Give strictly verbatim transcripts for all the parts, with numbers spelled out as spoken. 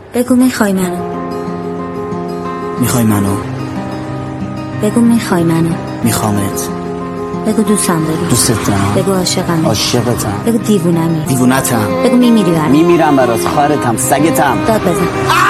بگو میخوای منو. میخوای منو؟ بگو میخوای منو. میخوامت. بگو دوستم داری. دوستتم. بگو عاشقم. عاشقتم. بگو دیوونمی. دیوونتم. بگو میمیری برات. میمیرم برات. خارتم. سگتم. داد بزن.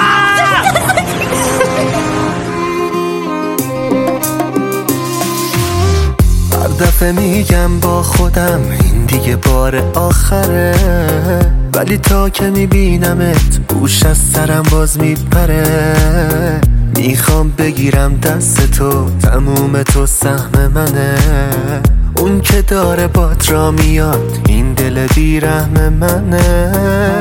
هر دفعه میگم با خودم این دیگه بار آخره، ولی تا که میبینمت گوش از سرم باز میپره. میخوام بگیرم دست تو، تموم تو سهم منه. اون که داره بات را میاد، این دل بیرحم منه.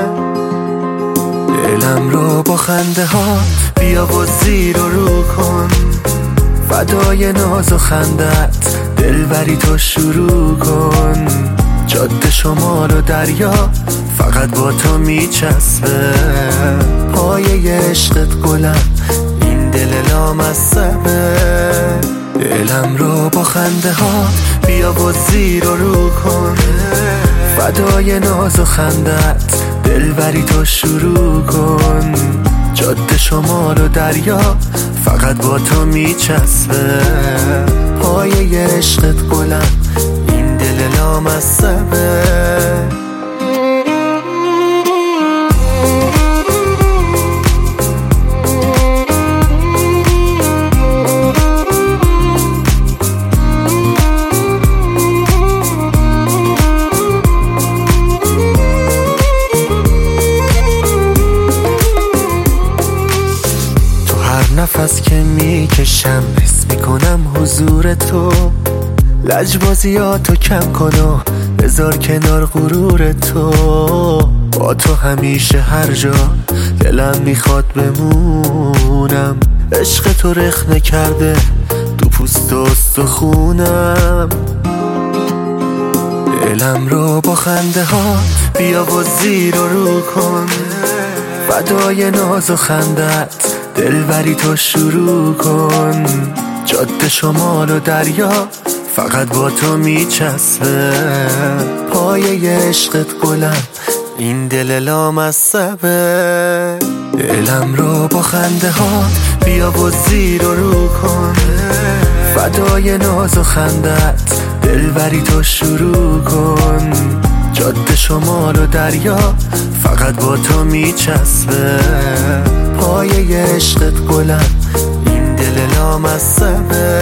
دلم رو با خنده ها بیا و زیر و رو کن، فدای ناز و خندت دلبری تو شروع کن. جاده شمال و دریا فقط با تو میچسبه، پایه عشقت گلم این دل لامصبه. دلم رو با خنده ها بیا و زیر و رو کن، فدای ناز و خندت دلبری تو شروع کن. جاده شمال و دریا فقط با تو میچسبه، پایه عشقت گلم این دل لامصبه. نفس که میکشم حس میکنم حضور تو، لجبازیاتو کم کن و بذار کنار غرور تو. با تو همیشه هر جا دلم میخواد بمونم، عشق تو رخنه کرده تو پوست و استخونم. دلم رو با خنده ها بیا و زیر و رو کن، فدای ناز و خندت دلبری تو شروع کن. جاده شمال و دریا فقط با تو میچسبه، پایه عشقت گلم این دل لامصبه. دلم رو با خنده ها بیا و زیر و رو کن، فدای ناز و خندت دلبری تو شروع کن. جاده شمال و دریا فقط با تو میچسبه، پایه عشقت گلم این دل لامصبه.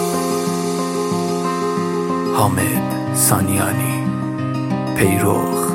حامد سانیانی، پیروخ.